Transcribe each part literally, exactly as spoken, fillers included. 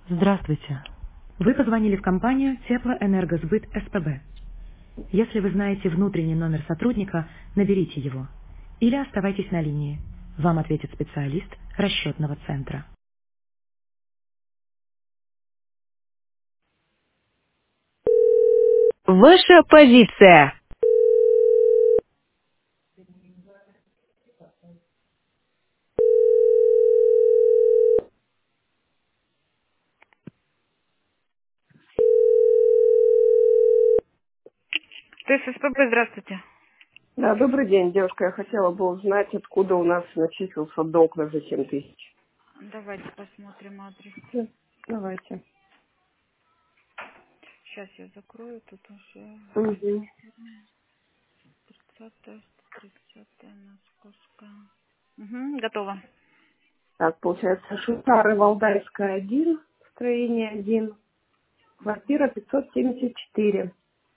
Здравствуйте. Вы позвонили в компанию Теплоэнергосбыт СПБ. Если вы знаете внутренний номер сотрудника, наберите его. Или оставайтесь на линии. Вам ответит специалист расчетного центра. Ваша позиция. ТССПБ, здравствуйте. Да, добрый день, девушка. Я хотела бы узнать, откуда у нас начислился долг на за семь тысяч. Давайте посмотрим адрес. Да, давайте. Сейчас я закрою, тут уже Угу. тридцатая, тридцатая московская. Угу, готово. Так, получается, Шутары Валдайская один, строение один, квартира пятьсот семьдесят четыре.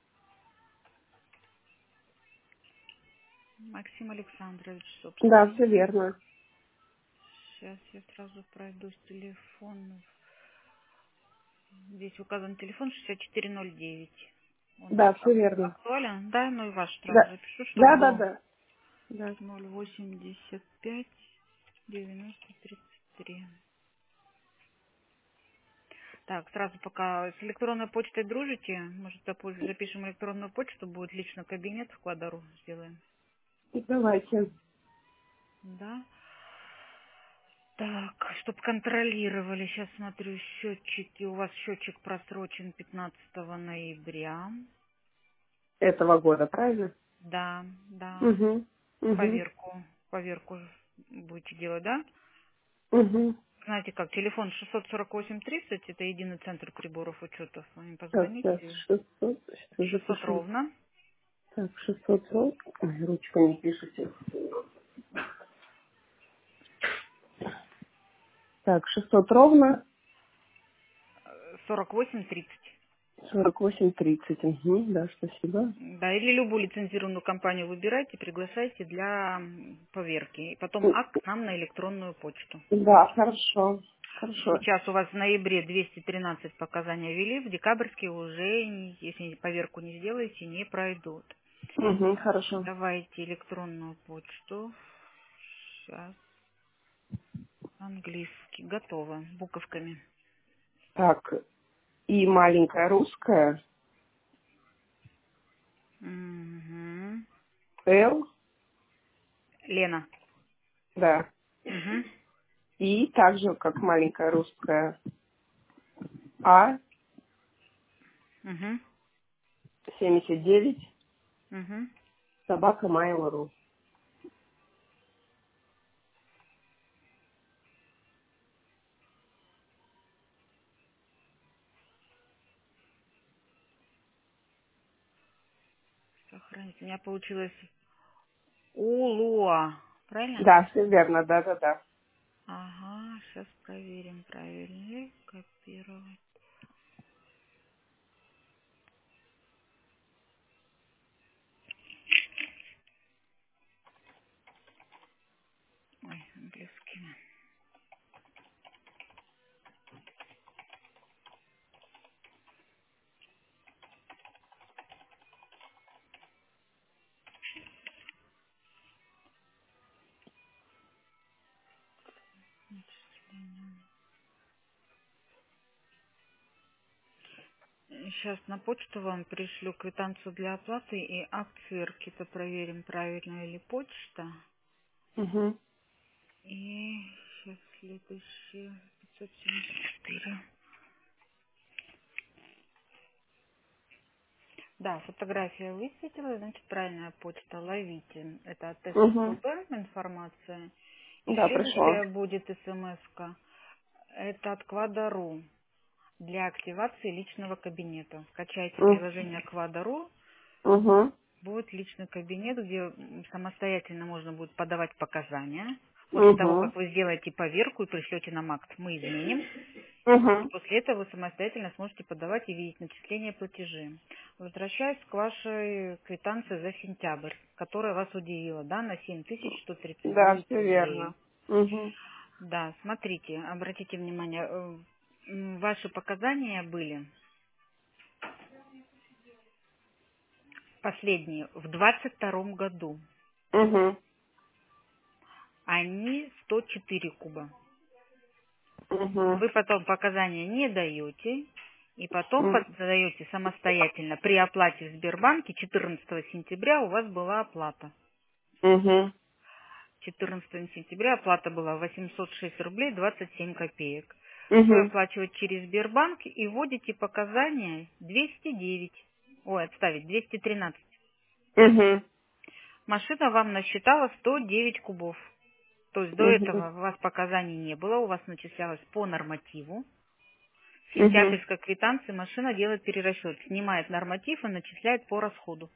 Максим Александрович, Да, все собственник. верно. Сейчас я сразу пройду с телефона. Здесь указан телефон шестьдесят четыре ноль девять. Он Да, все ак- верно. актуален? Да, ну и ваш сразу Да, запишу, чтобы да, да, был да. Да. ноль восемьдесят пять девяносто тридцать три. Так, сразу пока с электронной почтой дружите, может запу- запишем электронную почту, будет лично кабинет в Квадару сделаем. Давайте. Да. Так, чтобы контролировали, сейчас смотрю счетчики. У вас счетчик просрочен пятнадцатого ноября. Этого года, правильно? Да, да. Угу. Угу. Поверку, поверку будете делать, да? Угу. Знаете как, телефон шестьсот сорок восемь тридцать, это единый центр приборов учетов. Вы им Так, так, позвоните. шестьсот, сейчас шестьсот запишу. ровно. Так, шестьсот сорок. Ой, ручка не пишете. Так, шестьсот ровно. сорок восемь тридцать. сорок восемь тридцать. Угу, да, спасибо. Да, или любую лицензированную компанию выбирайте, приглашайте для м, поверки. И потом М, акт нам на электронную почту. Да, хорошо. Хорошо. Сейчас у вас в ноябре двести тринадцать показания ввели, в декабрьске уже, не- если поверку не сделаете, не пройдут. Угу, хорошо. Давайте электронную почту. Сейчас. Английский. Готово. Буковками. Так, и маленькая русская, Мгм. Л, Лена. да. Угу. И также, как маленькая русская, А, Угу. семьдесят девять, Угу. собака Mail.ru. Сохранить. У меня получилось Улуа. Правильно? Да, все верно, да-да-да. Ага, сейчас проверим, правильно ли. Копировать. Ой, английский. Сейчас на почту вам пришлю квитанцию для оплаты и акт сверки-то проверим, правильно ли почта. Угу. И сейчас следующее. пятьсот семьдесят четыре. Да, фотография высветила, значит, правильная почта. Ловите. Это от Угу. ССПБ информация. И Да, пришло. следующая будет смс-ка. Это от Квадару для активации личного кабинета. Скачайте приложение Квадару. Угу. Будет личный кабинет, где м, самостоятельно можно будет подавать показания. После того, Угу. как вы сделаете поверку и пришлете нам акт, мы изменим. И Угу. после этого вы самостоятельно сможете подавать и видеть начисления платежи. Возвращаясь к вашей квитанции за сентябрь, которая вас удивила, да, на семь тысяч сто тридцать Да, девять все рублей. верно. Угу. Да, смотрите, обратите внимание, э, м, ваши показания были последние в двадцать втором году. Угу. Они сто четыре куба. Угу. Вы потом показания не даете, и потом Угу. подаете самостоятельно. При оплате в Сбербанке четырнадцатого сентября у вас была оплата. Угу. четырнадцатого сентября оплата была восемьсот шесть рублей двадцать семь копеек. Вы Угу. оплачиваете через Сбербанк и вводите показания двести девять. Ой, отставить, двести тринадцать. Угу. Машина вам насчитала сто девять кубов. То есть до Угу. этого у вас показаний не было, у вас начислялось по нормативу. В Угу. сентябрьской квитанции машина делает перерасчет, снимает норматив и начисляет по расходу.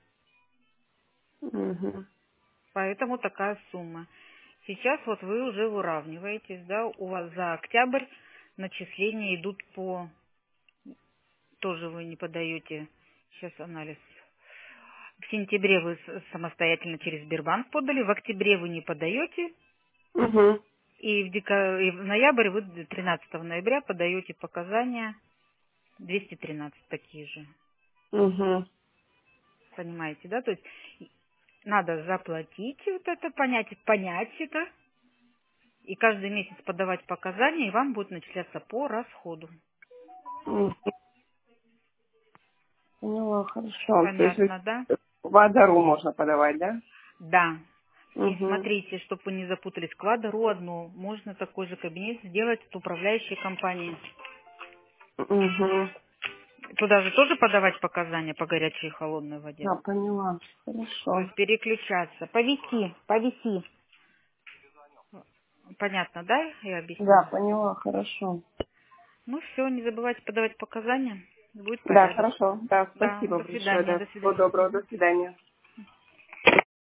Угу. Поэтому такая сумма. Сейчас вот вы уже выравниваетесь, да, у вас за октябрь начисления идут по... Тоже вы не подаете, сейчас анализ. В сентябре вы с- самостоятельно через Сбербанк подали, в октябре вы не подаете, Угу. и в, дека... и в ноябре вы тринадцатого ноября подаете показания двести тринадцать такие же. Угу. Понимаете, да? То есть надо заплатить вот это, понять, понять это, и каждый месяц подавать показания, и вам будет начисляться по расходу. Угу. Поняла, хорошо. То есть Понятно, да? в Адару можно подавать, да? Да. И Угу. смотрите, чтобы вы не запутались, к Ладеру одну можно такой же кабинет сделать от управляющей компании. Угу. Туда же тоже подавать показания по горячей и холодной воде. Да, поняла. То Хорошо. есть переключаться. Повиси, повиси. Понятно, да, я Да, объяснила? поняла, хорошо. Ну все, не забывайте подавать показания. Будет Да, порядок. хорошо. Да, Да, спасибо до большое. свидания, Да. до Всего свидания. доброго. Мгм. До свидания.